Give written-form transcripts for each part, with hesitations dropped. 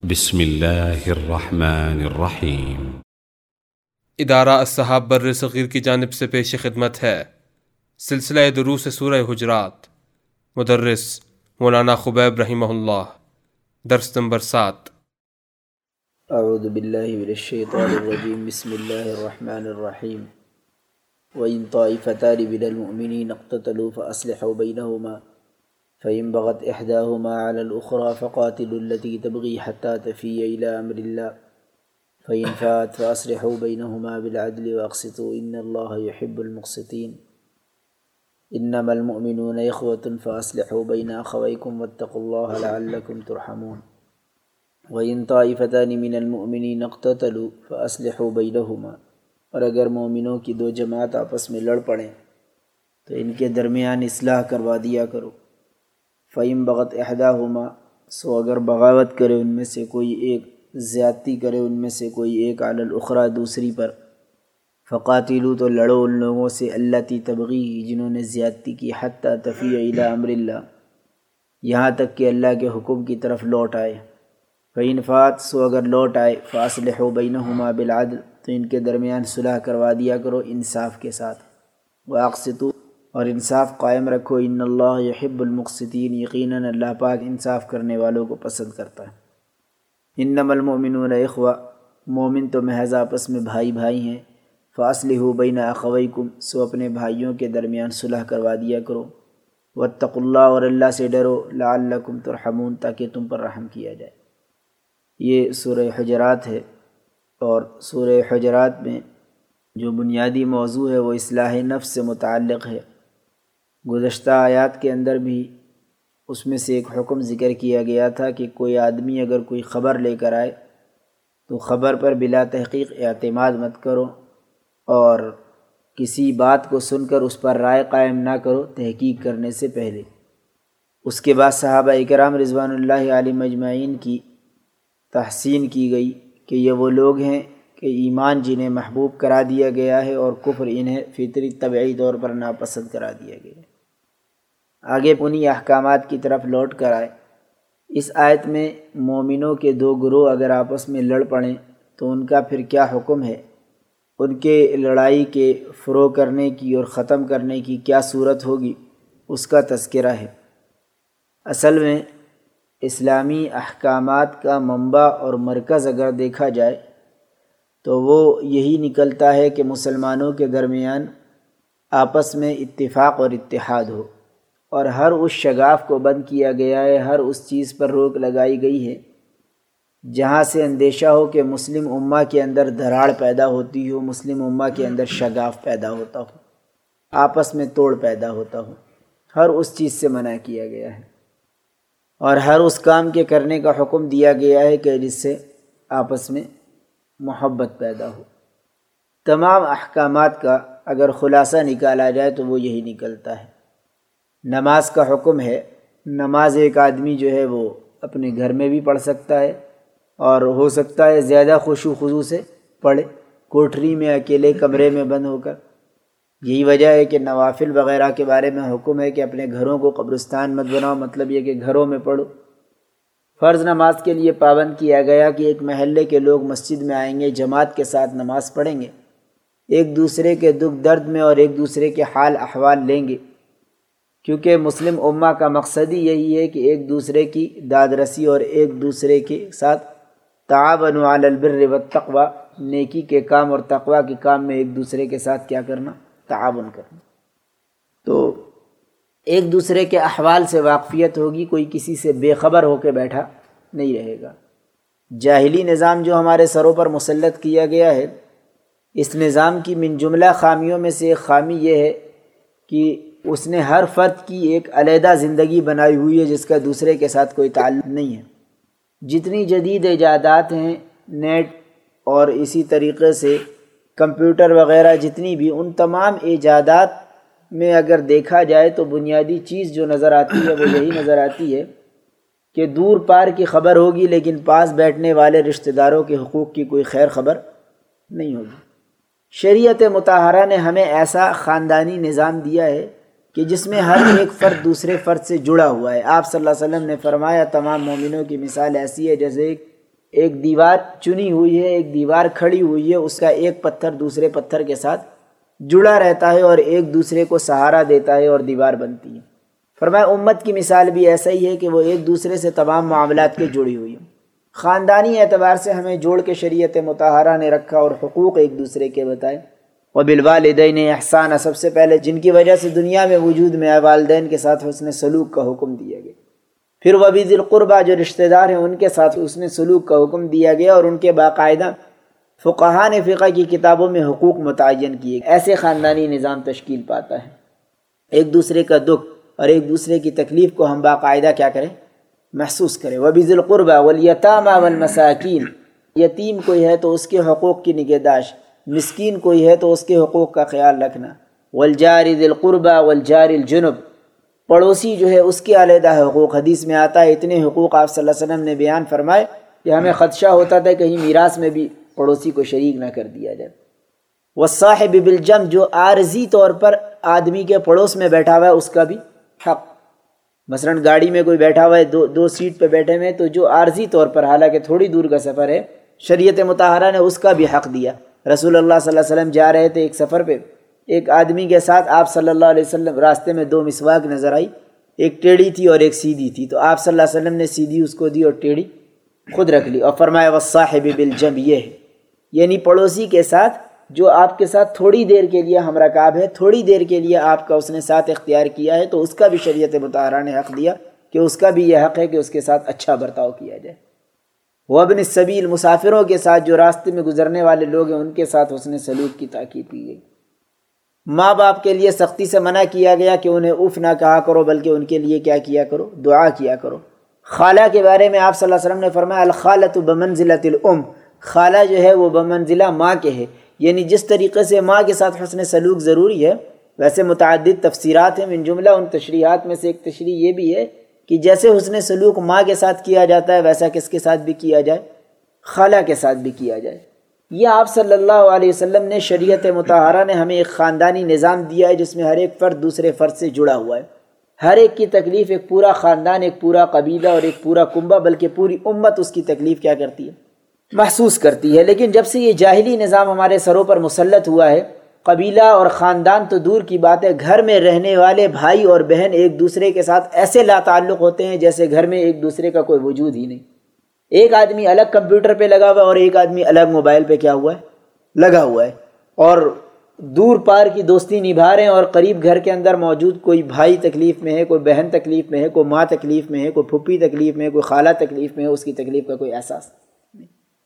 بسم اللہ الرحمن الرحیم۔ ادارہ الصحاب بر صغیر کی جانب سے پیش خدمت ہے سلسلہ دروس سورہ حجرات، مدرس مولانا خبیب رحمہ اللہ، درس نمبر 7۔ اعوذ باللہ من الشیطان الرجیم، بسم اللہ الرحمن الرحیم۔ وَإِن طَائِفَتَانِ مِنَ الْمُؤْمِنِينَ اقْتَتَلُوا فَأَصْلِحُوا بَيْنَهُمَا فَإِن بَغَتْ إِحْدَاهُمَا عَلَى الْأُخْرَى فَقَاتِلُوا الَّتِي تَبْغِي حَتَّى تَفِيَّ إِلَى أَمْرِ اللَّهِ فَإِن فَاءَتْ فَأَصْلِحُوا بَيْنَهُمَا بِالْعَدْلِ وَأَقْسِطُوا إِنَّ اللَّهَ يُحِبُّ الْمُقْسِطِينَ۔ إِنَّمَا الْمُؤْمِنُونَ إِخْوَةٌ فَأَصْلِحُوا بَيْنَ أَخَوَيْكُمْ وَاتَّقُوا اللَّهَ لَعَلَّكُمْ تُرْحَمُونَ۔ وَإِن طَائِفَتَانِ مِنَ الْمُؤْمِنِينَ اقْتَتَلُوا فَأَصْلِحُوا بَيْنَهُمَا، اور اگر مومنوں کی دو جماعت آپس میں لڑ پڑیں تو ان کے درمیان اصلاح کروا دیا کرو۔ فَإِن بَغَتْ إِحْدَاهُمَا، سو اگر بغاوت کرے ان میں سے کوئی ایک، زیادتی کرے ان میں سے کوئی ایک، علی الاخری، دوسری پر، فقاتلوا، تو لڑو ان لوگوں سے، التی تبغی، جنہوں نے زیادتی کی، حتی تفیء الی امر اللہ، یہاں تک کہ اللہ کے حکم کی طرف لوٹ آئے۔ فَإِن فَاءَتْ، سو اگر لوٹ آئے، فَأَصْلِحُوا بَيْنَهُمَا بِالْعَدْلِ، تو ان کے درمیان صلح کروا دیا کرو انصاف کے ساتھ۔ وَأَقْسِطُوا، اور انصاف قائم رکھو، ان اللہ یحب المقسطین، یقیناً اللہ پاک انصاف کرنے والوں کو پسند کرتا ہے۔ انما المؤمنون اخوہ، مومن تو محض آپس میں بھائی بھائی ہیں۔ فاصلحوا بین اخویکم، سو اپنے بھائیوں کے درمیان صلح کروا دیا کرو۔ واتقوا اللہ، اور اللہ سے ڈرو، لعلکم ترحمون، تاکہ تم پر رحم کیا جائے۔ یہ سورہ حجرات ہے، اور سورہ حجرات میں جو بنیادی موضوع ہے وہ اصلاح نفس سے متعلق ہے۔ گزشتہ آیات کے اندر بھی اس میں سے ایک حکم ذکر کیا گیا تھا کہ کوئی آدمی اگر کوئی خبر لے کر آئے تو خبر پر بلا تحقیق اعتماد مت کرو، اور کسی بات کو سن کر اس پر رائے قائم نہ کرو تحقیق کرنے سے پہلے۔ اس کے بعد صحابہ اکرام رضوان اللہ علیہم اجمعین کی تحسین کی گئی کہ یہ وہ لوگ ہیں کہ ایمان جنہیں محبوب کرا دیا گیا ہے اور کفر انہیں فطری طبعی طور پر ناپسند کرا دیا گیا ہے۔ آگے انہی احکامات کی طرف لوٹ کر آئے۔ اس آیت میں مومنوں کے دو گروہ اگر آپس میں لڑ پڑیں تو ان کا پھر کیا حکم ہے، ان کے لڑائی کے فروغ کرنے کی اور ختم کرنے کی کیا صورت ہوگی، اس کا تذکرہ ہے۔ اصل میں اسلامی احکامات کا منبع اور مرکز اگر دیکھا جائے تو وہ یہی نکلتا ہے کہ مسلمانوں کے درمیان آپس میں اتفاق اور اتحاد ہو، اور ہر اس شگاف کو بند کیا گیا ہے، ہر اس چیز پر روک لگائی گئی ہے جہاں سے اندیشہ ہو کہ مسلم امہ کے اندر دراڑ پیدا ہوتی ہو، مسلم امہ کے اندر شگاف پیدا ہوتا ہو، آپس میں توڑ پیدا ہوتا ہو، ہر اس چیز سے منع کیا گیا ہے، اور ہر اس کام کے کرنے کا حکم دیا گیا ہے کہ جس سے آپس میں محبت پیدا ہو۔ تمام احکامات کا اگر خلاصہ نکالا جائے تو وہ یہی نکلتا ہے۔ نماز کا حکم ہے، نماز ایک آدمی جو ہے وہ اپنے گھر میں بھی پڑھ سکتا ہے، اور ہو سکتا ہے زیادہ خشوع خضوع سے پڑھے، کوٹھری میں اکیلے کمرے میں بند ہو کر۔ یہی وجہ ہے کہ نوافل وغیرہ کے بارے میں حکم ہے کہ اپنے گھروں کو قبرستان مت بناؤ، مطلب یہ کہ گھروں میں پڑھو۔ فرض نماز کے لیے پابند کیا گیا کہ ایک محلے کے لوگ مسجد میں آئیں گے، جماعت کے ساتھ نماز پڑھیں گے، ایک دوسرے کے دکھ درد میں اور ایک دوسرے کے حال احوال لیں گے، کیونکہ مسلم امہ کا مقصد ہی یہی ہے کہ ایک دوسرے کی داد رسی اور ایک دوسرے کے ساتھ تعاونوا علی البر والتقوی، نیکی کے کام اور تقوی کے کام میں ایک دوسرے کے ساتھ کیا کرنا، تعاون کرنا۔ تو ایک دوسرے کے احوال سے واقفیت ہوگی، کوئی کسی سے بے خبر ہو کے بیٹھا نہیں رہے گا۔ جاہلی نظام جو ہمارے سروں پر مسلط کیا گیا ہے، اس نظام کی من جملہ خامیوں میں سے ایک خامی یہ ہے کہ اس نے ہر فرد کی ایک علیحدہ زندگی بنائی ہوئی ہے جس کا دوسرے کے ساتھ کوئی تعلق نہیں ہے۔ جتنی جدید ایجادات ہیں، نیٹ اور اسی طریقے سے کمپیوٹر وغیرہ جتنی بھی، ان تمام ایجادات میں اگر دیکھا جائے تو بنیادی چیز جو نظر آتی ہے وہ یہی نظر آتی ہے کہ دور پار کی خبر ہوگی لیکن پاس بیٹھنے والے رشتہ داروں کے حقوق کی کوئی خیر خبر نہیں ہوگی۔ شریعت مطہرہ نے ہمیں ایسا خاندانی نظام دیا ہے کہ جس میں ہر ایک فرد دوسرے فرد سے جڑا ہوا ہے۔ آپ صلی اللہ علیہ وسلم نے فرمایا تمام مومنوں کی مثال ایسی ہے جیسے ایک ایک دیوار چنی ہوئی ہے، ایک دیوار کھڑی ہوئی ہے، اس کا ایک پتھر دوسرے پتھر کے ساتھ جڑا رہتا ہے اور ایک دوسرے کو سہارا دیتا ہے اور دیوار بنتی ہے۔ فرمایا امت کی مثال بھی ایسا ہی ہے کہ وہ ایک دوسرے سے تمام معاملات کے جڑی ہوئی ہے۔ خاندانی اعتبار سے ہمیں جوڑ کے شریعت مطہرہ نے رکھا اور حقوق ایک دوسرے کے بتائے۔ وبالوالدین احسانا، سب سے پہلے جن کی وجہ سے دنیا میں وجود میں آئے، والدین کے ساتھ حسن سلوک کا حکم دیا گیا۔ پھر وبذی القربیٰ، جو رشتہ دار ہیں ان کے ساتھ حسن سلوک کا حکم دیا گیا، اور ان کے باقاعدہ فقہا نے فقہ کی کتابوں میں حقوق متعین کیے۔ ایسے خاندانی نظام تشکیل پاتا ہے، ایک دوسرے کا دکھ اور ایک دوسرے کی تکلیف کو ہم باقاعدہ کیا کریں، محسوس کریں۔ وبذی القربیٰ والیتامی والمساکین، یتیم کوئی ہے تو اس کے حقوق کی نگہداشت، مسکین کوئی ہے تو اس کے حقوق کا خیال رکھنا۔ والجار ذی القربیٰ والجار الجنب، پڑوسی جو ہے اس کے علیحدہ حقوق۔ حدیث میں آتا ہے اتنے حقوق آپ صلی اللہ علیہ وسلم نے بیان فرمائے کہ ہمیں خدشہ ہوتا تھا کہیں میراث میں بھی پڑوسی کو شریک نہ کر دیا جائے۔ والصاحب بالجنب، جو عارضی طور پر آدمی کے پڑوس میں بیٹھا ہوا ہے اس کا بھی حق۔ مثلا گاڑی میں کوئی بیٹھا ہوا ہے، دو سیٹ پہ بیٹھے ہوئے، تو جو عارضی طور پر، حالانکہ تھوڑی دور کا سفر ہے، شریعت مطہرہ نے اس کا بھی حق دیا۔ رسول اللہ صلی اللہ علیہ وسلم جا رہے تھے ایک سفر پہ، ایک آدمی کے ساتھ آپ صلی اللہ علیہ وسلم راستے میں دو مسواک نظر آئی، ایک ٹیڑھی تھی اور ایک سیدھی تھی، تو آپ صلی اللہ علیہ وسلم نے سیدھی اس کو دی اور ٹیڑھی خود رکھ لی، اور فرمایا والصاحب بالجنب، یہ ہے یعنی پڑوسی کے ساتھ جو آپ کے ساتھ تھوڑی دیر کے لیے ہم رکاب ہے، تھوڑی دیر کے لیے آپ کا اس نے ساتھ اختیار کیا ہے، تو اس کا بھی شریعت مطہرہ نے حق دیا کہ اس کا بھی یہ حق ہے کہ اس کے ساتھ اچھا برتاؤ کیا جائے۔ وابن السبیل، مسافروں کے ساتھ جو راستے میں گزرنے والے لوگ ہیں ان کے ساتھ حسن سلوک کی تاکید کی گئی۔ ماں باپ کے لیے سختی سے منع کیا گیا کہ انہیں اف نہ کہا کرو، بلکہ ان کے لیے کیا کیا کرو، دعا کیا کرو۔ خالہ کے بارے میں آپ صلی اللہ علیہ وسلم نے فرمایا الخالۃ بمنزلۃ الام، خالہ جو ہے وہ بمنزلہ ماں کے ہے، یعنی جس طریقے سے ماں کے ساتھ حسن سلوک ضروری ہے، ویسے متعدد تفسیرات ہیں، من جملہ ان تشریحات میں سے ایک تشریح یہ بھی ہے کہ جیسے حسن سلوک ماں کے ساتھ کیا جاتا ہے ویسا کس کے ساتھ بھی کیا جائے، خالہ کے ساتھ بھی کیا جائے۔ یہ آپ صلی اللہ علیہ وسلم نے، شریعت مطہرہ نے ہمیں ایک خاندانی نظام دیا ہے جس میں ہر ایک فرد دوسرے فرد سے جڑا ہوا ہے، ہر ایک کی تکلیف، ایک پورا خاندان، ایک پورا قبیلہ اور ایک پورا کنبہ، بلکہ پوری امت اس کی تکلیف کیا کرتی ہے، محسوس کرتی ہے۔ لیکن جب سے یہ جاہلی نظام ہمارے سروں پر مسلط ہوا ہے، قبیلہ اور خاندان تو دور کی بات ہے، گھر میں رہنے والے بھائی اور بہن ایک دوسرے کے ساتھ ایسے لا تعلق ہوتے ہیں جیسے گھر میں ایک دوسرے کا کوئی وجود ہی نہیں۔ ایک آدمی الگ کمپیوٹر پہ لگا ہوا ہے اور ایک آدمی الگ موبائل پہ کیا ہوا ہے، لگا ہوا ہے، اور دور پار کی دوستی نبھا رہے ہیں، اور قریب گھر کے اندر موجود کوئی بھائی تکلیف میں ہے، کوئی بہن تکلیف میں ہے، کوئی ماں تکلیف میں ہے، کوئی پھپھی تکلیف میں ہے، کوئی خالہ تکلیف میں ہے، اس کی تکلیف کا کوئی احساس نہیں۔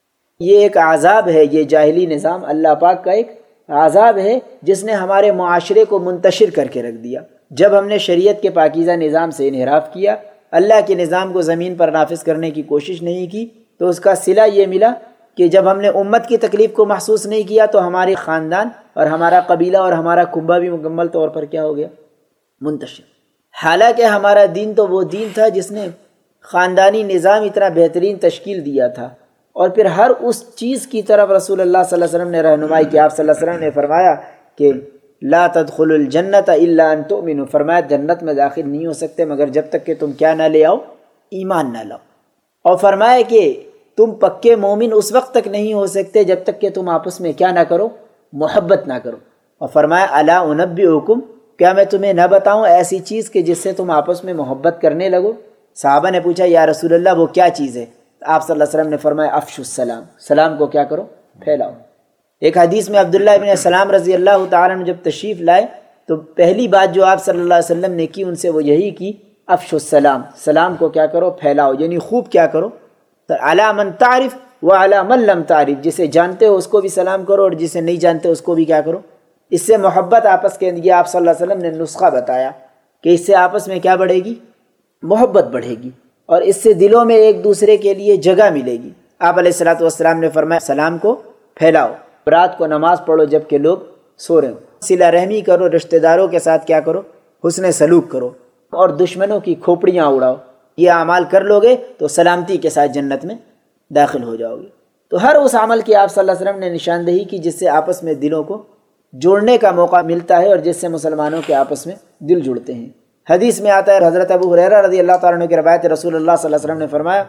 یہ ایک عذاب ہے، یہ جاہلی نظام اللہ پاک کا ایک عذاب ہے جس نے ہمارے معاشرے کو منتشر کر کے رکھ دیا۔ جب ہم نے شریعت کے پاکیزہ نظام سے انحراف کیا، اللہ کے نظام کو زمین پر نافذ کرنے کی کوشش نہیں کی، تو اس کا صلہ یہ ملا کہ جب ہم نے امت کی تکلیف کو محسوس نہیں کیا تو ہمارے خاندان اور ہمارا قبیلہ اور ہمارا کنبہ بھی مکمل طور پر کیا ہو گیا، منتشر۔ حالانکہ ہمارا دین تو وہ دین تھا جس نے خاندانی نظام اتنا بہترین تشکیل دیا تھا، اور پھر ہر اس چیز کی طرف رسول اللہ صلی اللہ علیہ وسلم نے رہنمائی کی۔ آپ صلی اللہ علیہ وسلم نے فرمایا کہ لا تدخلوا الجنت الا ان تؤمنوا، فرمایا جنت میں داخل نہیں ہو سکتے مگر جب تک کہ تم کیا نہ لے آؤ، ایمان نہ لاؤ، اور فرمایا کہ تم پکے مومن اس وقت تک نہیں ہو سکتے جب تک کہ تم آپس میں کیا نہ کرو، محبت نہ کرو، اور فرمایا الا انبئکم، کیا میں تمہیں نہ بتاؤں ایسی چیز کہ جس سے تم آپس میں محبت کرنے لگو؟ صحابہ نے پوچھا یا رسول اللہ وہ کیا چیز ہے؟ آپ صلی اللہ علیہ وسلم نے فرمایا افشوا السلام، سلام کو کیا کرو، پھیلاؤ۔ ایک حدیث میں عبداللہ ابن سلام رضی اللہ تعالیٰ عنہ جب تشریف لائے تو پہلی بات جو آپ صلی اللہ علیہ وسلم نے کی ان سے وہ یہی کی، افشوا السلام، سلام کو کیا کرو، پھیلاؤ، یعنی خوب کیا کرو، علی من تعرف وعلی من لم تعرف، جسے جانتے ہو اس کو بھی سلام کرو اور جسے نہیں جانتے اس کو بھی کیا کرو۔ اس سے محبت آپس کے اندر، آپ صلی اللہ علیہ وسلم نے نسخہ بتایا کہ اس سے آپس میں کیا بڑھے گی، محبت بڑھے گی، اور اس سے دلوں میں ایک دوسرے کے لیے جگہ ملے گی۔ آپ علیہ الصلوۃ والسلام نے فرمایا سلام کو پھیلاؤ، رات کو نماز پڑھو جب کہ لوگ سو رہے ہوں، صلہ رحمی کرو، رشتہ داروں کے ساتھ کیا کرو، حسن سلوک کرو، اور دشمنوں کی کھوپڑیاں اڑاؤ۔ یہ اعمال کر لو گے تو سلامتی کے ساتھ جنت میں داخل ہو جاؤ گے۔ تو ہر اس عمل کی آپ صلی اللہ علیہ وسلم نے نشاندہی کی جس سے آپس میں دلوں کو جوڑنے کا موقع ملتا ہے اور جس سے مسلمانوں کے آپس میں دل جڑتے ہیں۔ حدیث میں آتا ہے، حضرت ابو ہریرہ رضی اللہ تعالیٰ عنہ کی روایت، رسول اللہ صلی اللہ علیہ وسلم نے فرمایا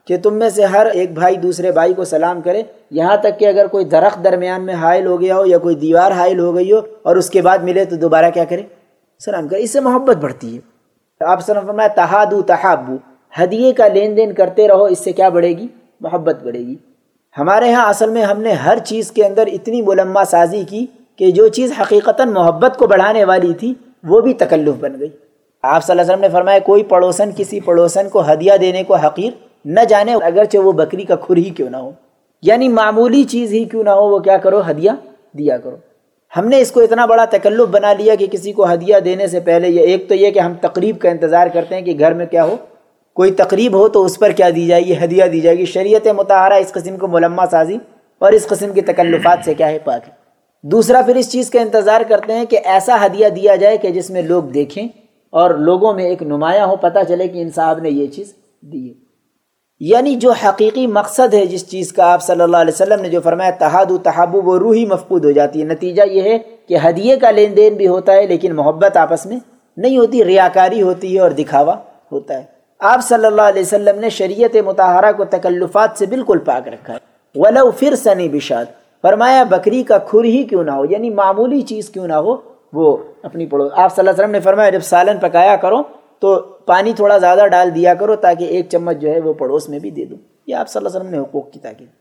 کہ تم میں سے ہر ایک بھائی دوسرے بھائی کو سلام کرے، یہاں تک کہ اگر کوئی درخت درمیان میں حائل ہو گیا ہو یا کوئی دیوار حائل ہو گئی ہو اور اس کے بعد ملے تو دوبارہ کیا کرے؟ سلام کرے۔ اس سے محبت بڑھتی ہے۔ آپ صلی اللہ علیہ وسلم فرمایا تہادو تحابو، ہدیے کا لین دین کرتے رہو، اس سے کیا بڑھے گی؟ محبت بڑھے گی۔ ہمارے ہاں اصل میں ہم نے ہر چیز کے اندر اتنی ملمہ سازی کی کہ جو چیز حقیقتاً محبت کو بڑھانے والی تھی وہ بھی تکلف بن گئی۔ آپ صلی اللہ علیہ وسلم نے فرمایا کوئی پڑوسن کسی پڑوسن کو ہدیہ دینے کو حقیر نہ جانے، اگرچہ وہ بکری کا کھر ہی کیوں نہ ہو، یعنی معمولی چیز ہی کیوں نہ ہو، وہ کیا کرو؟ ہدیہ دیا کرو۔ ہم نے اس کو اتنا بڑا تکلف بنا لیا کہ کسی کو ہدیہ دینے سے پہلے ایک تو یہ کہ ہم تقریب کا انتظار کرتے ہیں کہ گھر میں کیا ہو، کوئی تقریب ہو تو اس پر کیا دی جائے گی؟ ہدیہ دی جائے گی۔ شریعت مطہرہ اس قسم کو ملمہ سازی اور اس قسم کی تکلفات سے کیا ہے؟ پاک ہے۔ دوسرا پھر اس چیز کا انتظار کرتے ہیں کہ ایسا ہدیہ دیا جائے کہ جس میں لوگ دیکھیں اور لوگوں میں ایک نمایاں ہو، پتہ چلے کہ ان صاحب نے یہ چیز دی ہے۔ یعنی جو حقیقی مقصد ہے جس چیز کا آپ صلی اللہ علیہ وسلم نے جو فرمایا تہادو تحابو، وہ روح ہی مفقود ہو جاتی ہے۔ نتیجہ یہ ہے کہ ہدیے کا لین دین بھی ہوتا ہے لیکن محبت آپس میں نہیں ہوتی، ریاکاری ہوتی ہے اور دکھاوا ہوتا ہے۔ آپ صلی اللہ علیہ وسلم نے شریعت مطہرہ کو تکلفات سے بالکل پاک رکھا ہے۔ وَلَوْ فِرْسَنِ بِشَاةٍ، فرمایا بکری کا کھر ہی کیوں نہ ہو، یعنی معمولی چیز کیوں نہ ہو، وہ اپنی پڑوس۔ آپ صلی اللہ علیہ وسلم نے فرمایا جب سالن پکایا کرو تو پانی تھوڑا زیادہ ڈال دیا کرو تاکہ ایک چمچ جو ہے وہ پڑوس میں بھی دے دوں۔ یہ آپ صلی اللہ علیہ وسلم نے حقوق کی تاکید،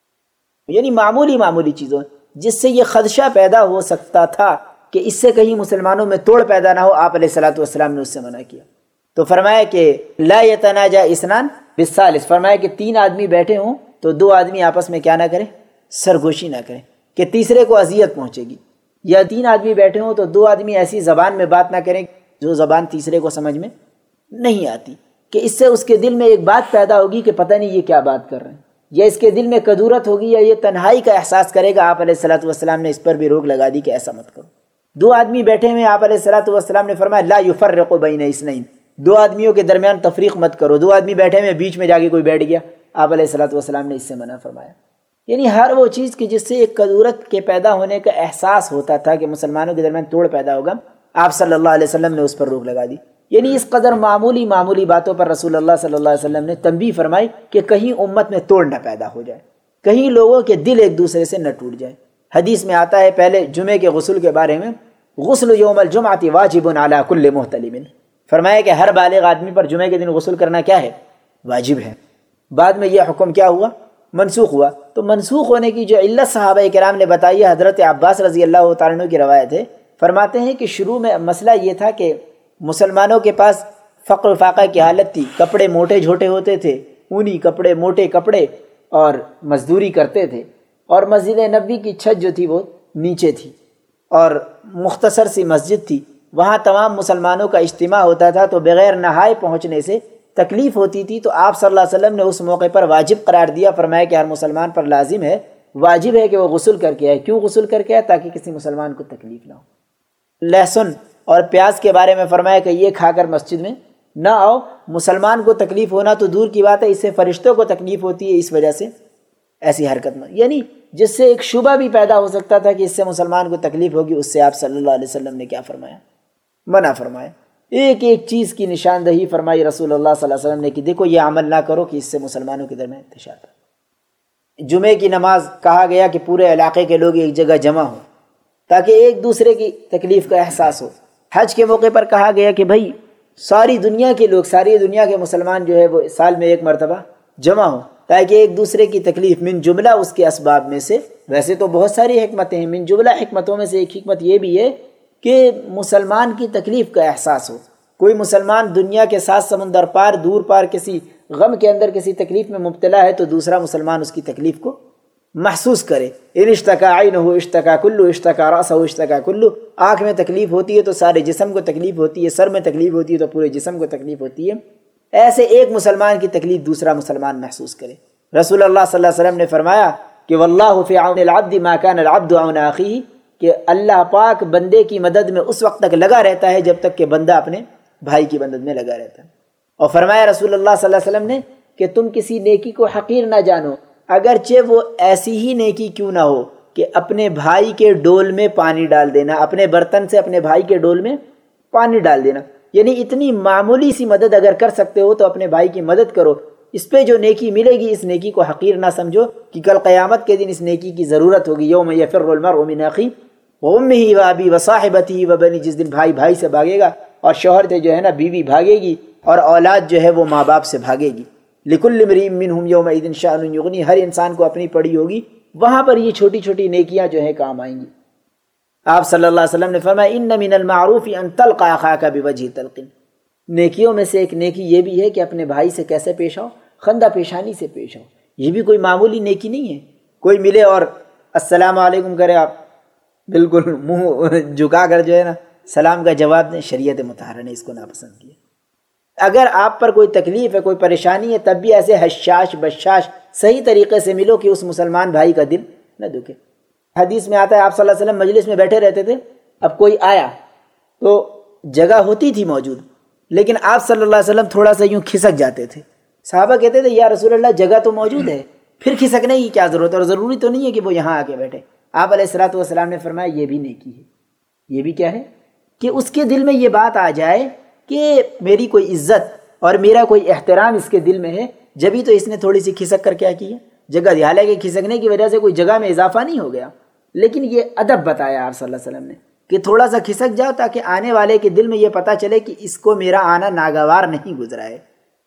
یعنی معمولی چیزوں جس سے یہ خدشہ پیدا ہو سکتا تھا کہ اس سے کہیں مسلمانوں میں توڑ پیدا نہ ہو، آپ علیہ الصلوۃ والسلام نے اس سے منع کیا۔ تو فرمایا کہ لا یتناجا اثنان بالثالث، فرمایا کہ 3 آدمی بیٹھے ہوں تو 2 آدمی آپس میں کیا نہ کریں؟ سرگوشی نہ کریں کہ تیسرے کو اذیت پہنچے گی، یا 3 آدمی بیٹھے ہوں تو 2 آدمی ایسی زبان میں بات نہ کریں جو زبان تیسرے کو سمجھ میں نہیں آتی، کہ اس سے اس کے دل میں ایک بات پیدا ہوگی کہ پتہ نہیں یہ کیا بات کر رہے ہیں، یا اس کے دل میں کدورت ہوگی یا یہ تنہائی کا احساس کرے گا۔ آپ علیہ الصلوۃ والسلام نے اس پر بھی روک لگا دی کہ ایسا مت کرو۔ 2 آدمی بیٹھے ہوئے، آپ علیہ الصلوۃ والسلام نے فرمایا لا یفرق بین اثنین، 2 آدمیوں کے درمیان تفریق مت کرو۔ 2 آدمی بیٹھے ہوئے بیچ میں جا کے کوئی بیٹھ گیا، آپ علیہ الصلوۃ والسلام نے اس سے منع فرمایا۔ یعنی ہر وہ چیز کی جس سے ایک کدورت کے پیدا ہونے کا احساس ہوتا تھا کہ مسلمانوں کے درمیان توڑ پیدا ہوگا، آپ صلی اللہ علیہ وسلم نے اس پر روک لگا دی۔ یعنی اس قدر معمولی باتوں پر رسول اللہ صلی اللہ علیہ وسلم نے تنبیہ فرمائی کہ کہیں امت میں توڑ نہ پیدا ہو جائے، کہیں لوگوں کے دل ایک دوسرے سے نہ ٹوٹ جائے۔ حدیث میں آتا ہے پہلے جمعے کے غسل کے بارے میں، غسل یوم الجمعۃ واجب علی کل محتلم، فرمایا کہ ہر بالغ آدمی پر جمعے کے دن غسل کرنا کیا ہے؟ واجب ہے۔ بعد میں یہ حکم کیا ہوا؟ منسوخ ہوا۔ تو منسوخ ہونے کی جو علت صحابہ کرام نے بتائی ہے، حضرت عباس رضی اللہ تعالیٰ عنہ کی روایت ہے، فرماتے ہیں کہ شروع میں مسئلہ یہ تھا کہ مسلمانوں کے پاس فقر و فاقہ کی حالت تھی، کپڑے موٹے جھوٹے ہوتے تھے، اونی کپڑے، موٹے کپڑے، اور مزدوری کرتے تھے، اور مسجد نبوی کی چھت جو تھی وہ نیچے تھی اور مختصر سی مسجد تھی، وہاں تمام مسلمانوں کا اجتماع ہوتا تھا تو بغیر نہائے پہنچنے سے تکلیف ہوتی تھی۔ تو آپ صلی اللہ علیہ وسلم نے اس موقع پر واجب قرار دیا، فرمایا کہ ہر مسلمان پر لازم ہے، واجب ہے کہ وہ غسل کر کے آئے۔ کیوں غسل کر کے آئے؟ تاکہ کسی مسلمان کو تکلیف نہ ہو۔ لہسن اور پیاز کے بارے میں فرمایا کہ یہ کھا کر مسجد میں نہ آؤ، مسلمان کو تکلیف ہونا تو دور کی بات ہے، اس سے فرشتوں کو تکلیف ہوتی ہے، اس وجہ سے ایسی حرکت میں، یعنی جس سے ایک شبہ بھی پیدا ہو سکتا تھا کہ اس سے مسلمان کو تکلیف ہوگی، اس سے آپ صلی اللہ علیہ وسلم نے کیا فرمایا؟ منع فرمایا۔ ایک ایک چیز کی نشاندہی فرمائی رسول اللہ صلی اللہ علیہ وسلم نے کہ دیکھو یہ عمل نہ کرو کہ اس سے مسلمانوں کے درمیان انتشار ہے۔ جمعے کی نماز کہا گیا کہ پورے علاقے کے لوگ ایک جگہ جمع ہوں تاکہ ایک دوسرے کی تکلیف کا احساس ہو۔ حج کے موقع پر کہا گیا کہ بھائی ساری دنیا کے لوگ، ساری دنیا کے مسلمان جو ہے وہ سال میں ایک مرتبہ جمع ہوں تاکہ ایک دوسرے کی تکلیف، من جملہ اس کے اسباب میں سے، ویسے تو بہت ساری حکمتیں ہیں، من جملہ حکمتوں میں سے ایک حکمت یہ بھی ہے کہ مسلمان کی تکلیف کا احساس ہو۔ کوئی مسلمان دنیا کے 7 سمندر پار، دور پار کسی غم کے اندر کسی تکلیف میں مبتلا ہے تو دوسرا مسلمان اس کی تکلیف کو محسوس کرے۔ ان اشتکا عینہ اشتکا کلو، اشتکا راسہ اشتکا کلو، آنکھ میں تکلیف ہوتی ہے تو سارے جسم کو تکلیف ہوتی ہے، سر میں تکلیف ہوتی ہے تو پورے جسم کو تکلیف ہوتی ہے۔ ایسے ایک مسلمان کی تکلیف دوسرا مسلمان محسوس کرے۔ رسول اللہ صلی اللہ علیہ وسلم نے فرمایا کہ واللہ فی عون العبد ما کان العبد عون اخیہ، کہ اللہ پاک بندے کی مدد میں اس وقت تک لگا رہتا ہے جب تک کہ بندہ اپنے بھائی کی مدد میں لگا رہتا ہے۔ اور فرمایا رسول اللہ صلی اللہ علیہ وسلم نے کہ تم کسی نیکی کو حقیر نہ جانو، اگرچہ وہ ایسی ہی نیکی کیوں نہ ہو کہ اپنے بھائی کے ڈول میں پانی ڈال دینا، اپنے برتن سے اپنے بھائی کے ڈول میں پانی ڈال دینا، یعنی اتنی معمولی سی مدد اگر کر سکتے ہو تو اپنے بھائی کی مدد کرو۔ اس پہ جو نیکی ملے گی اس نیکی کو حقیر نہ سمجھو کہ کل قیامت کے دن اس نیکی کی ضرورت ہوگی. یوم یفر المرء من اخیہ وامہ وابی وصاحبتہ وبنی، جس دن بھائی بھائی سے بھاگے گا اور شوہر سے جو ہے نا بیوی بھاگے گی اور اولاد جو ہے وہ ماں باپ سے بھاگے گی. لکل امرئ منہم یومئذ شأن یغنی، ہر انسان کو اپنی پڑی ہوگی، وہاں پر یہ چھوٹی چھوٹی نیکیاں جو ہے کام آئیں گی. آپ صلی اللہ علیہ وسلم نے فرمایا ان من المعروف ان تلقى اخاك بوجه طلق، نیکیوں میں سے ایک نیکی یہ بھی ہے کہ اپنے بھائی سے کیسے پیش آؤ؟ خندہ پیشانی سے پیش آؤ. یہ بھی کوئی معمولی نیکی نہیں ہے. کوئی ملے اور السلام علیکم کرے، آپ بالکل منہ جھکا کر جو ہے نا سلام کا جواب دیں، شریعت مطہرہ نے اس کو ناپسند کیا. اگر آپ پر کوئی تکلیف ہے، کوئی پریشانی ہے، تب بھی ایسے حشاش بشاش صحیح طریقے سے ملو کہ اس مسلمان بھائی کا دل نہ دکھے. حدیث میں آتا ہے آپ صلی اللہ علیہ وسلم مجلس میں بیٹھے رہتے تھے، اب کوئی آیا تو جگہ ہوتی تھی موجود، لیکن آپ صلی اللہ علیہ وسلم تھوڑا سا یوں کھسک جاتے تھے. صحابہ کہتے تھے یا رسول اللہ جگہ تو موجود ہے، پھر کھسکنے کی کیا ضرورت ہے، اور ضروری تو نہیں ہے کہ وہ یہاں آ کے بیٹھے. آپ علیہ الصلوۃ والسلام نے فرمایا یہ بھی نیکی ہے. یہ بھی کیا ہے کہ اس کے دل میں یہ بات آ جائے کہ میری کوئی عزت اور میرا کوئی احترام اس کے دل میں ہے، جبھی تو اس نے تھوڑی سی کھسک کر کیا کی ہے جگہ دی. حالانکہ کھسکنے کی وجہ سے کوئی جگہ میں اضافہ نہیں ہو گیا، لیکن یہ ادب بتایا آپ صلی اللہ علیہ وسلم نے کہ تھوڑا سا کھسک جاؤ تاکہ آنے والے کے دل میں یہ پتہ چلے کہ اس کو میرا آنا ناگوار نہیں گزرا ہے.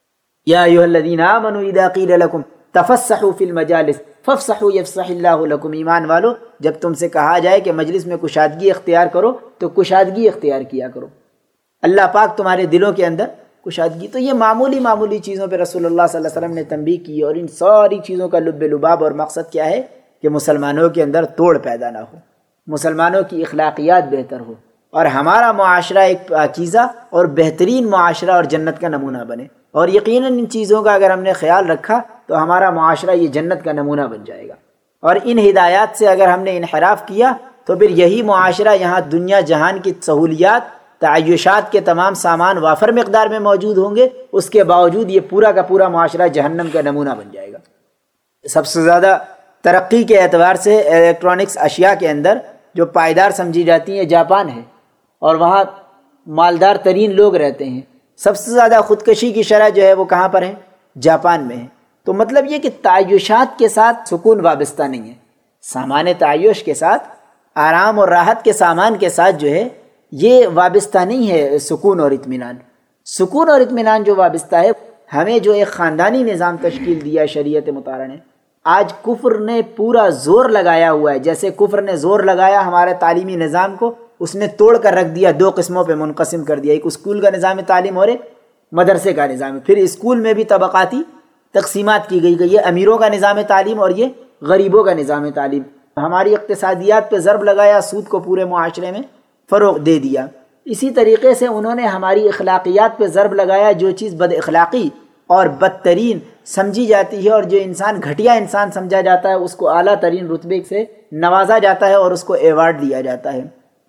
یا ایھا الذین آمنوا اذا قیل لکم تفسحوا فی المجالس فافسحوا یفسح اللہ لکم. ایمان والو جب تم سے کہا جائے کہ مجلس میں کشادگی اختیار کرو تو کشادگی اختیار کیا کرو، اللہ پاک تمہارے دلوں کے اندر کشادگی. تو یہ معمولی چیزوں پہ رسول اللہ صلی اللہ علیہ وسلم نے تنبیہ کی، اور ان ساری چیزوں کا لب لباب اور مقصد کیا ہے کہ مسلمانوں کے اندر توڑ پیدا نہ ہو، مسلمانوں کی اخلاقیات بہتر ہو، اور ہمارا معاشرہ ایک پاکیزہ اور بہترین معاشرہ اور جنت کا نمونہ بنے. اور یقیناً ان چیزوں کا اگر ہم نے خیال رکھا تو ہمارا معاشرہ یہ جنت کا نمونہ بن جائے گا. اور ان ہدایات سے اگر ہم نے انحراف کیا تو پھر یہی معاشرہ یہاں دنیا جہان کی سہولیات تعیشات کے تمام سامان وافر مقدار میں موجود ہوں گے، اس کے باوجود یہ پورا کا پورا معاشرہ جہنم کا نمونہ بن جائے گا. سب سے زیادہ ترقی کے اعتبار سے الیکٹرانکس اشیاء کے اندر جو پائیدار سمجھی جاتی ہیں جاپان ہے، اور وہاں مالدار ترین لوگ رہتے ہیں. سب سے زیادہ خودکشی کی شرح جو ہے وہ کہاں پر ہے؟ جاپان میں ہے. تو مطلب یہ کہ تعیشات کے ساتھ سکون وابستہ نہیں ہے، سامان تعیش کے ساتھ، آرام اور راحت کے سامان کے ساتھ جو ہے یہ وابستہ نہیں ہے سکون اور اطمینان. سکون اور اطمینان جو وابستہ ہے، ہمیں جو ایک خاندانی نظام تشکیل دیا شریعت مطہرہ نے، آج کفر نے پورا زور لگایا ہوا ہے. جیسے کفر نے زور لگایا ہمارے تعلیمی نظام کو، اس نے توڑ کر رکھ دیا، دو قسموں پہ منقسم کر دیا. ایک اسکول کا نظام تعلیم اور ایک مدرسے کا نظام. پھر اسکول میں بھی طبقاتی تقسیمات کی گئی ہے، امیروں کا نظام تعلیم اور یہ غریبوں کا نظام تعلیم. ہماری اقتصادیات پہ ضرب لگایا، سود کو پورے معاشرے میں فروغ دے دیا. اسی طریقے سے انہوں نے ہماری اخلاقیات پہ ضرب لگایا. جو چیز بد اخلاقی اور بدترین سمجھی جاتی ہے اور جو انسان گھٹیا انسان سمجھا جاتا ہے، اس کو اعلیٰ ترین رتبے سے نوازا جاتا ہے اور اس کو ایوارڈ دیا جاتا ہے.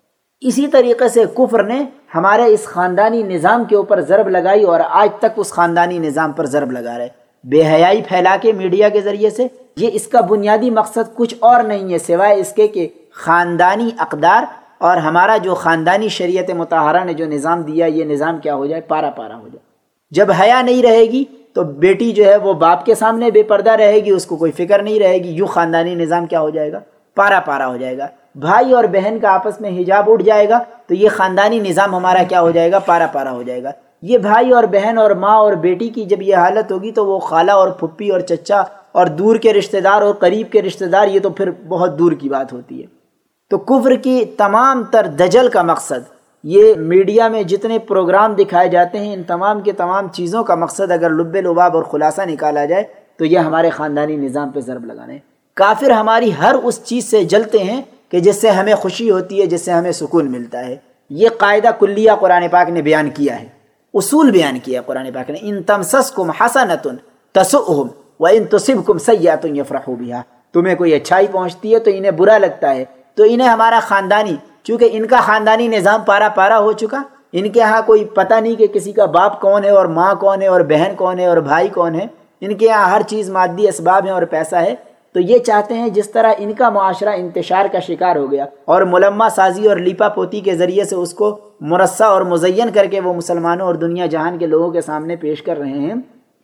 اسی طریقے سے کفر نے ہمارے اس خاندانی نظام کے اوپر ضرب لگائی اور آج تک اس خاندانی نظام پر ضرب لگا رہے، بے حیائی پھیلا کے میڈیا کے ذریعے سے. یہ اس کا بنیادی مقصد کچھ اور نہیں ہے سوائے اس کے کہ خاندانی اقدار اور ہمارا جو خاندانی شریعت مطہرہ نے جو نظام دیا، یہ نظام کیا ہو جائے؟ پارا پارا ہو جائے. جب حیا نہیں رہے گی تو بیٹی جو ہے وہ باپ کے سامنے بے پردہ رہے گی، اس کو کوئی فکر نہیں رہے گی. یوں خاندانی نظام کیا ہو جائے گا؟ پارا پارا ہو جائے گا. بھائی اور بہن کا آپس میں حجاب اٹھ جائے گا تو یہ خاندانی نظام ہمارا کیا ہو جائے گا؟ پارا پارا ہو جائے گا. یہ بھائی اور بہن اور ماں اور بیٹی کی جب یہ حالت ہوگی تو وہ خالہ اور پھپھی اور چچا اور دور کے رشتہ دار اور قریب کے رشتہ دار، یہ تو پھر بہت دور کی بات ہوتی ہے. تو کفر کی تمام تر دجل کا مقصد، یہ میڈیا میں جتنے پروگرام دکھائے جاتے ہیں، ان تمام کے تمام چیزوں کا مقصد اگر لب لباب اور خلاصہ نکالا جائے تو یہ ہمارے خاندانی نظام پہ ضرب لگانا ہے. کافر ہماری ہر اس چیز سے جلتے ہیں کہ جس سے ہمیں خوشی ہوتی ہے، جس سے ہمیں سکون ملتا ہے. یہ قاعدہ کلیہ قرآن پاک نے بیان کیا ہے، اصول بیان کیا قرآن پاک نے. ان تمسسکم حسنۃ تسؤہم وان تصبکم سیئۃ یفرحوا بہا. تمہیں کوئی اچھائی پہنچتی ہے تو انہیں برا لگتا ہے، تو انہیں ہمارا خاندانی، چونکہ ان کا خاندانی نظام پارا پارا ہو چکا، ان کے ہاں کوئی پتہ نہیں کہ کسی کا باپ کون ہے اور ماں کون ہے اور بہن کون ہے اور بھائی کون ہے. ان کے ہاں ہر چیز مادی اسباب ہیں اور پیسہ ہے. تو یہ چاہتے ہیں جس طرح ان کا معاشرہ انتشار کا شکار ہو گیا اور ملمہ سازی اور لیپا پوتی کے ذریعے سے اس کو مرصع اور مزین کر کے وہ مسلمانوں اور دنیا جہان کے لوگوں کے سامنے پیش کر رہے ہیں،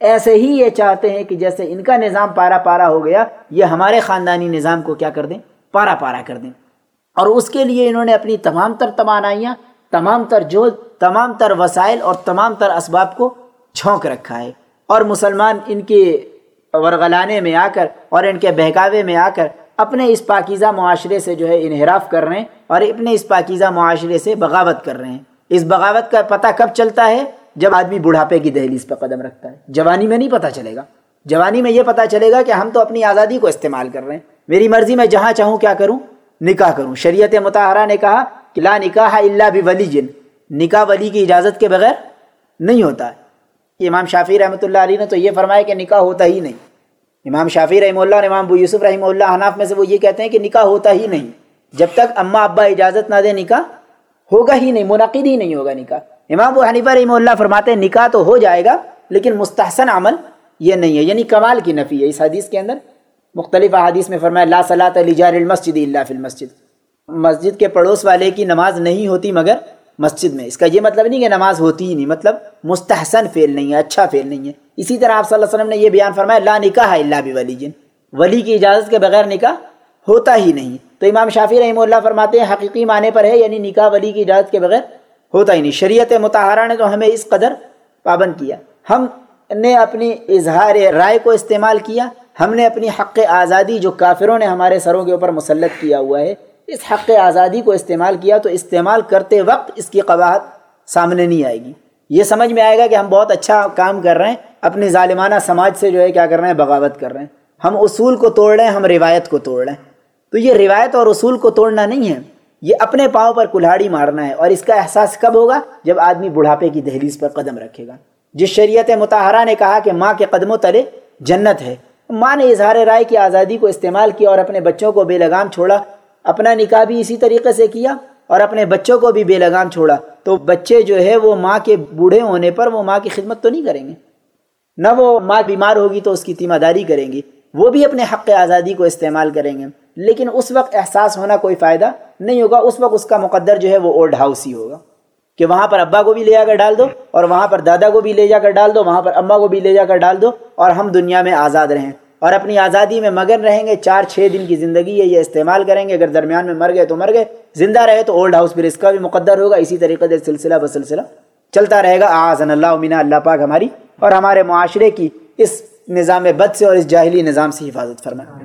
ایسے ہی یہ چاہتے ہیں کہ جیسے ان کا نظام پارا پارا ہو گیا، یہ ہمارے خاندانی نظام کو کیا کر دیں؟ پارا پارا کر دیں۔ اور اس کے لیے انہوں نے اپنی تمام تر توانائیاں، تمام تر جہد، تمام تر وسائل اور تمام تر اسباب کو جھونک رکھا ہے۔ اور مسلمان ان کے ورغلانے میں آ کر اور ان کے بہکاوے میں آ کر اپنے اس پاکیزہ معاشرے سے جو ہے انحراف کر رہے ہیں اور اپنے اس پاکیزہ معاشرے سے بغاوت کر رہے ہیں۔ اس بغاوت کا پتہ کب چلتا ہے؟ جب آدمی بڑھاپے کی دہلیز پہ قدم رکھتا ہے۔ جوانی میں نہیں پتہ چلے گا۔ جوانی میں یہ پتہ چلے گا کہ ہم تو اپنی آزادی کو استعمال کر رہے ہیں، میری مرضی میں جہاں چاہوں کیا کروں، نکاح کروں۔ شریعت مطہرہ نے کہا کہ لا نکاح الا بولی، نکاح ولی کی اجازت کے بغیر نہیں ہوتا ہے۔ امام شافعی رحمۃ اللہ علیہ نے تو یہ فرمایا کہ نکاح ہوتا ہی نہیں۔ امام شافعی رحمہ اللہ اور امام ابو یوسف رحمہ اللہ حناف میں سے وہ یہ کہتے ہیں کہ نکاح ہوتا ہی نہیں، جب تک اماں ابا اجازت نہ دے نکاح ہوگا ہی نہیں، منعقد ہی نہیں ہوگا نکاح۔ امام ابو حنیفہ رحمہ اللہ فرماتے ہیں نکاح تو ہو جائے گا لیکن مستحسن عمل یہ نہیں ہے، یعنی کمال کی نفی ہے۔ اس حدیث کے اندر مختلف احادیث میں فرمایا لا صلاۃ لجار المسجد الا فی المسجد، مسجد کے پڑوس والے کی نماز نہیں ہوتی مگر مسجد میں۔ اس کا یہ مطلب نہیں کہ نماز ہوتی ہی نہیں، مطلب مستحسن فعل نہیں ہے، اچھا فعل نہیں ہے۔ اسی طرح آپ صلی اللہ علیہ وسلم نے یہ بیان فرمایا لا نکاح الا بولی، ولی کی اجازت کے بغیر نکاح ہوتا ہی نہیں۔ تو امام شافعی رحمہ اللہ فرماتے ہیں حقیقی معنی پر ہے، یعنی نکاح ولی کی اجازت کے بغیر ہوتا ہی نہیں۔ شریعت مطہرہ نے تو ہمیں اس قدر پابند کیا، ہم نے اپنی اظہار رائے کو استعمال کیا، ہم نے اپنی حق آزادی جو کافروں نے ہمارے سروں کے اوپر مسلط کیا ہوا ہے، اس حق آزادی کو استعمال کیا، تو استعمال کرتے وقت اس کی قباحت سامنے نہیں آئے گی۔ یہ سمجھ میں آئے گا کہ ہم بہت اچھا کام کر رہے ہیں، اپنے ظالمانہ سماج سے جو ہے کیا کر رہے ہیں، بغاوت کر رہے ہیں، ہم اصول کو توڑ رہے ہیں، ہم روایت کو توڑ رہے ہیں۔ تو یہ روایت اور اصول کو توڑنا نہیں ہے، یہ اپنے پاؤں پر کلہاڑی مارنا ہے۔ اور اس کا احساس کب ہوگا؟ جب آدمی بڑھاپے کی دہلیز پر قدم رکھے گا۔ جس شریعت مطہرہ نے کہا کہ ماں کے قدموں تلے جنت ہے، ماں نے اظہار رائے کی آزادی کو استعمال کیا اور اپنے بچوں کو بے لگام چھوڑا، اپنا نکاح بھی اسی طریقے سے کیا اور اپنے بچوں کو بھی بے لگام چھوڑا، تو بچے جو ہے وہ ماں کے بوڑھے ہونے پر وہ ماں کی خدمت تو نہیں کریں گے، نہ وہ ماں بیمار ہوگی تو اس کی تیمہ داری کریں گی، وہ بھی اپنے حق آزادی کو استعمال کریں گے۔ لیکن اس وقت احساس ہونا کوئی فائدہ نہیں ہوگا، اس وقت اس کا مقدر جو ہے وہ اولڈ ہاؤس ہی ہوگا کہ وہاں پر ابا کو بھی لے جا کر ڈال دو اور وہاں پر دادا کو بھی لے جا کر ڈال دو، وہاں پر اماں کو بھی لے جا کر ڈال دو، اور ہم دنیا میں آزاد رہیں اور اپنی آزادی میں مگن رہیں گے۔ 4-6 دن کی زندگی ہے، یہ استعمال کریں گے، اگر درمیان میں مر گئے تو مر گئے، زندہ رہے تو اولڈ ہاؤس پھر اس کا بھی مقدر ہوگا۔ اسی طریقے سے سلسلہ بسلسلہ چلتا رہے گا۔ اعاذنا اللہ منا، اللہ پاک ہماری اور ہمارے معاشرے کی اس نظام بد سے اور اس جاہلی نظام سے حفاظت فرمائے۔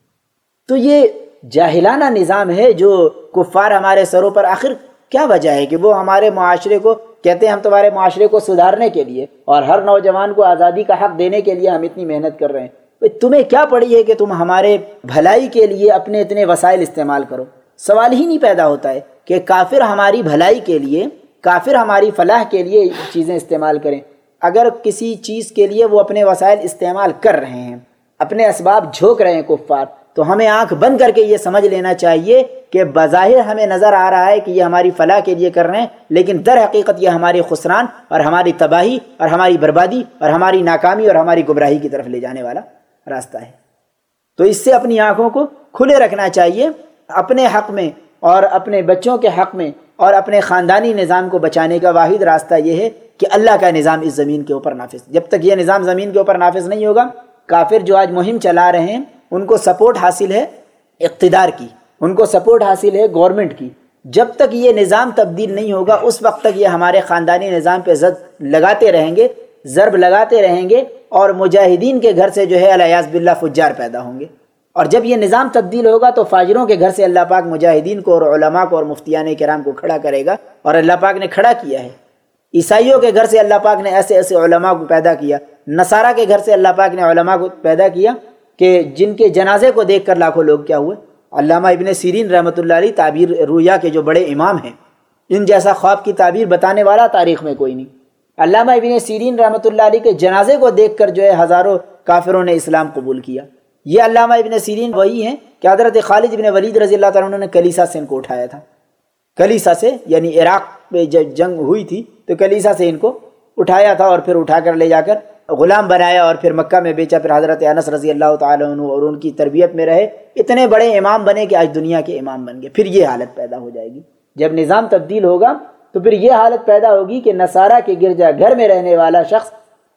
تو یہ جاہلانہ نظام ہے جو کفار ہمارے سروں پر، آخر کیا وجہ ہے کہ وہ ہمارے معاشرے کو کہتے ہیں ہم تمہارے معاشرے کو سدھارنے کے لیے اور ہر نوجوان کو آزادی کا حق دینے کے لیے ہم اتنی محنت کر رہے ہیں، تمہیں کیا پڑی ہے کہ تم ہمارے بھلائی کے لیے اپنے اتنے وسائل استعمال کرو؟ سوال ہی نہیں پیدا ہوتا ہے کہ کافر ہماری بھلائی کے لیے، کافر ہماری فلاح کے لیے چیزیں استعمال کریں۔ اگر کسی چیز کے لیے وہ اپنے وسائل استعمال کر رہے ہیں، اپنے اسباب جھونک رہے ہیں کفار، تو ہمیں آنکھ بند کر کے یہ سمجھ لینا چاہیے کہ بظاہر ہمیں نظر آ رہا ہے کہ یہ ہماری فلاح کے لیے کر رہے ہیں، لیکن در حقیقت یہ ہمارے خسران اور ہماری تباہی اور ہماری بربادی اور ہماری ناکامی اور ہماری گمراہی کی طرف لے جانے والا راستہ ہے۔ تو اس سے اپنی آنکھوں کو کھلے رکھنا چاہیے، اپنے حق میں اور اپنے بچوں کے حق میں اور اپنے خاندانی نظام کو بچانے کا واحد راستہ یہ ہے کہ اللہ کا نظام اس زمین کے اوپر نافذ۔ جب تک یہ نظام زمین کے اوپر نافذ نہیں ہوگا، کافر جو آج مہم چلا رہے ہیں ان کو سپورٹ حاصل ہے اقتدار کی، ان کو سپورٹ حاصل ہے گورنمنٹ کی۔ جب تک یہ نظام تبدیل نہیں ہوگا اس وقت تک یہ ہمارے خاندانی نظام پہ زد لگاتے رہیں گے، ضرب لگاتے رہیں گے، اور مجاہدین کے گھر سے جو ہے الیاذ باللہ فجار پیدا ہوں گے۔ اور جب یہ نظام تبدیل ہوگا تو فاجروں کے گھر سے اللہ پاک مجاہدین کو اور علماء کو اور مفتیان کرام کو کھڑا کرے گا، اور اللہ پاک نے کھڑا کیا ہے۔ عیسائیوں کے گھر سے اللہ پاک نے ایسے ایسے علماء کو پیدا کیا، نصارہ کے گھر سے اللہ پاک نے علماء کو پیدا کیا کہ جن کے جنازے کو دیکھ کر لاکھوں لوگ کیا ہوئے۔ علامہ ابن سیرین رحمۃ اللہ علیہ تعبیر رویا کے جو بڑے امام ہیں، ان جیسا خواب کی تعبیر بتانے والا تاریخ میں کوئی نہیں۔ علامہ ابن سیرین رحمۃ اللہ علیہ کے جنازے کو دیکھ کر جو ہے ہزاروں کافروں نے اسلام قبول کیا۔ یہ علامہ ابن سیرین وہی ہیں کہ حضرت خالد بن ولید رضی اللہ تعالیٰ عنہ نے کلیسا سے ان کو اٹھایا تھا، کلیسا سے، یعنی عراق میں جب جنگ ہوئی تھی تو کلیسا سے ان کو اٹھایا تھا اور پھر اٹھا کر لے جا کر غلام بنایا اور پھر مکہ میں بیچا، پھر حضرت انس رضی اللہ تعالیٰ عنہ اور ان کی تربیت میں رہے، اتنے بڑے امام بنے کہ آج دنیا کے امام بن گئے۔ پھر یہ حالت پیدا ہو جائے گی جب نظام تبدیل ہوگا، تو پھر یہ حالت پیدا ہوگی کہ نصارہ کے گرجا گھر میں رہنے والا شخص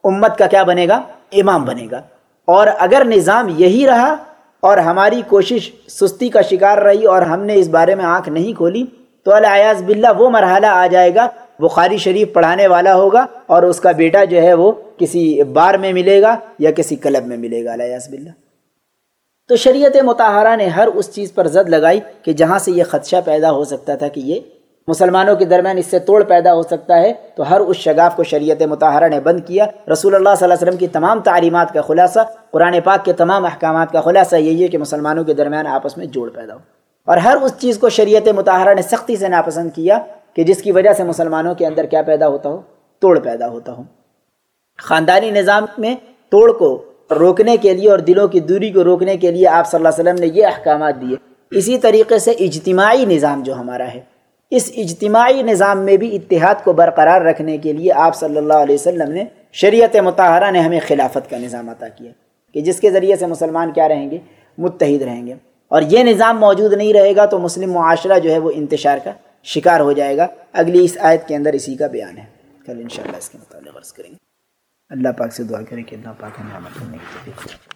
امت کا کیا بنے گا؟ امام بنے گا۔ اور اگر نظام یہی رہا اور ہماری کوشش سستی کا شکار رہی اور ہم نے اس بارے میں آنکھ نہیں کھولی تو العیاذ باللہ وہ مرحلہ آ جائے گا، بخاری شریف پڑھانے والا ہوگا اور اس کا بیٹا جو ہے وہ کسی بار میں ملے گا یا کسی کلب میں ملے گا، العیاذ باللہ۔ تو شریعت مطہرہ نے ہر اس چیز پر زد لگائی کہ جہاں سے یہ خدشہ پیدا ہو سکتا تھا کہ یہ مسلمانوں کے درمیان اس سے توڑ پیدا ہو سکتا ہے، تو ہر اس شگاف کو شریعت مطہرہ نے بند کیا۔ رسول اللہ صلی اللہ علیہ وسلم کی تمام تعلیمات کا خلاصہ، قرآن پاک کے تمام احکامات کا خلاصہ یہی ہے کہ مسلمانوں کے درمیان آپس میں جوڑ پیدا ہو، اور ہر اس چیز کو شریعت مطہرہ نے سختی سے ناپسند کیا کہ جس کی وجہ سے مسلمانوں کے اندر کیا پیدا ہوتا ہو؟ توڑ پیدا ہوتا ہو۔ خاندانی نظام میں توڑ کو روکنے کے لیے اور دلوں کی دوری کو روکنے کے لیے آپ صلی اللہ علیہ وسلم نے یہ احکامات دیے۔ اسی طریقے سے اجتماعی نظام جو ہمارا ہے، اس اجتماعی نظام میں بھی اتحاد کو برقرار رکھنے کے لیے آپ صلی اللہ علیہ وسلم نے، شریعت مطہرہ نے ہمیں خلافت کا نظام عطا کیا کہ جس کے ذریعے سے مسلمان کیا رہیں گے؟ متحد رہیں گے۔ اور یہ نظام موجود نہیں رہے گا تو مسلم معاشرہ جو ہے وہ انتشار کا شکار ہو جائے گا۔ اگلی اس آیت کے اندر اسی کا بیان ہے، کل انشاءاللہ اس کے متعلق عرض کریں گے۔ اللہ پاک سے دعا کریں کہ اللہ پاک ہمیں عمل کرنے کی توفیق دے۔